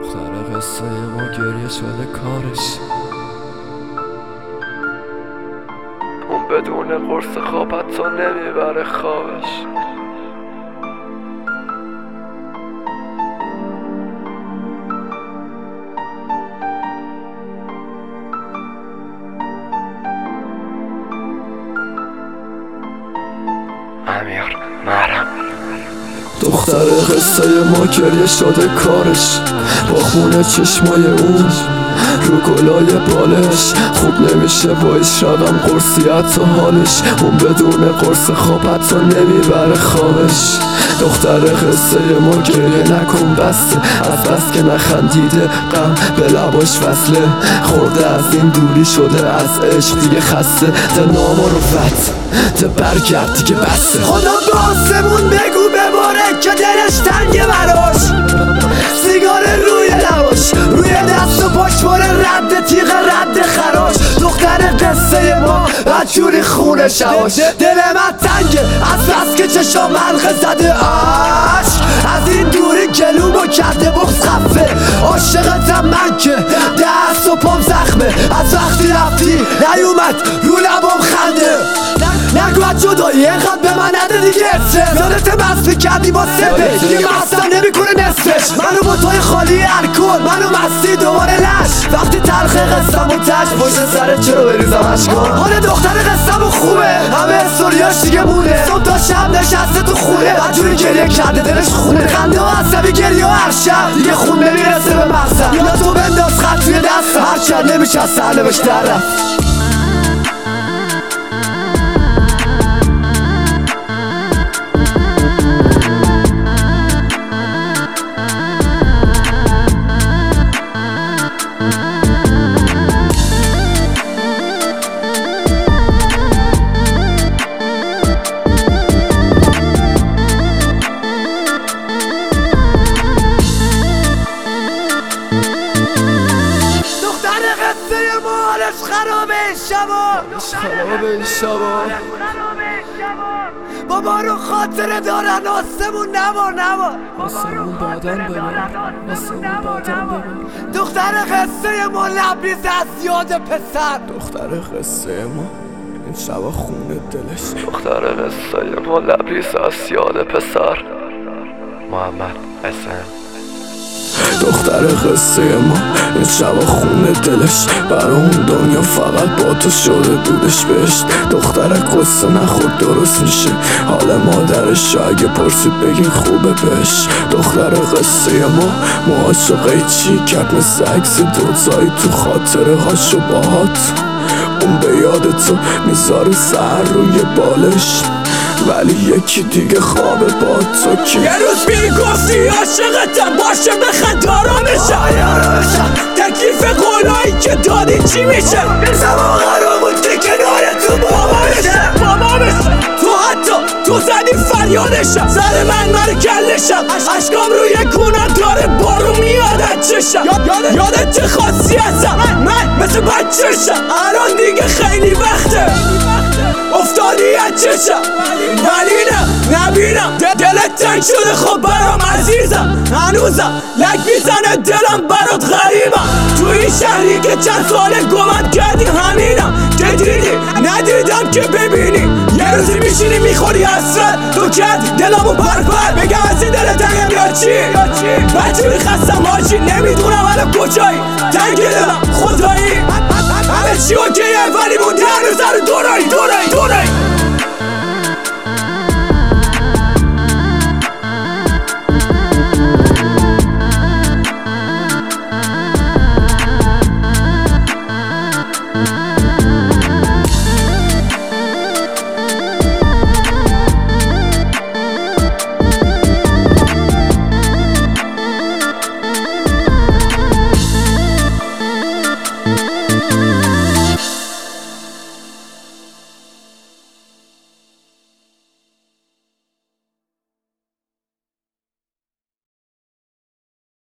دختر قصه ما گریه شده کارش، اون بدون قرص خواب حتی نمیبره خوابش. امیر مرم دختر قصه ما گریه شده کارش، با خونه چشمای اون رو گلای بالش. خوب نمیشه باش روم قرصی حتی حالش، اون بدون قرص خواب حتی نمیبره خوابش. دختر قصه ما گریه نکن بسته، از بس که نخندیده غم به لباش وصله. خورده از این دوری شده از عشق دیگه خسته، ده نامعرفت ده برگرد دیگه بسته. خدا به آسمون بگو بباره که دلش تنگه براش، سیگار روی لباش، روی دست و پاش باره رد تیغ رد خراش. دختر قصه ما بدجوری خونه شواش، دل من تنگه از بس که چشام حلقه زده عشق. از این دوری گلومو کرده بغض خفه، عاشقتم من که دست و پام زخمه. از وقتی رفتی نیومد رو لبام خنده، نگو از جدایی اینقدر به من نده دیگه استرس. یادت مست میکردی با سپه دیگه مستم نمیکنه نصفش. منو با توی خالی الکل، منو مستی دوباره لش. وقتی تلخ قصم و تش پشت سرت چرا بریزم اشکان. حال دختر قصم و خوبه، همه استوریاش دیگه مونه. صبح تا شب نشسته تو خونه، بدجوری گریه کرده دلش خونه. خنده و عصبی گریه و هر شب دیگه خون نمیرسه به مقصد. یا تو بنداز خط توی دست، هرچند نمیشه از سرنوش در رفت. خرابه این شبا بابا رو خاطره دارن آسمون نبار آسمون بعدن ببین، آسمون بعدن ببین. دختر قصه ما لبریز از یاد پسر، دختر قصه ما این شبا خونه دلش. دختر قصه ما لبریز از یاد پسر. محمد حسن. دختر قصه ما این شبا خونه دلش، برای اون دنیا فقط با تو شده بودش بهشت. دختر قصه نخورد درست میشه حال مادرش، اگه پرسید بگین خوبه بهش. دختر قصه ما معاشقه چی کرد مثل عکس دوتایی تو خاطره هاشو باهات. اون به یاد تو میذاره سر روی بالش، ولی یکی دیگه خوابه با تو که یه روز میگفتی عاشقتم باشه بخند آرامشم. تکلیف قولایی که دادی چی میشه؟ زمان قرار بود که کنار تو بابا بشه. تو حتی تو زدی فریادشم، سر من کلشم. عشقام روی گونه داره بارو میادت چشم. یادت چه خاصی هستم من مثل بچهشم. الان دیگه خیلی وقته افتادی از چشم، ولی نبینم دلت تنگ شده. خب برام عزیزم هنوزم لک میزنه دلم برات غریبم. تو این شهری که چند ساله گمت کردی همینم که دیدی ندیدم که ببینی. یه روزی میشینی میخوری حسرت، تو کردی دلمو پرپر. بگم از این دلت تنگم یا چی؟ بدجوری خستم حاجی، نمیدونم الان کجایی.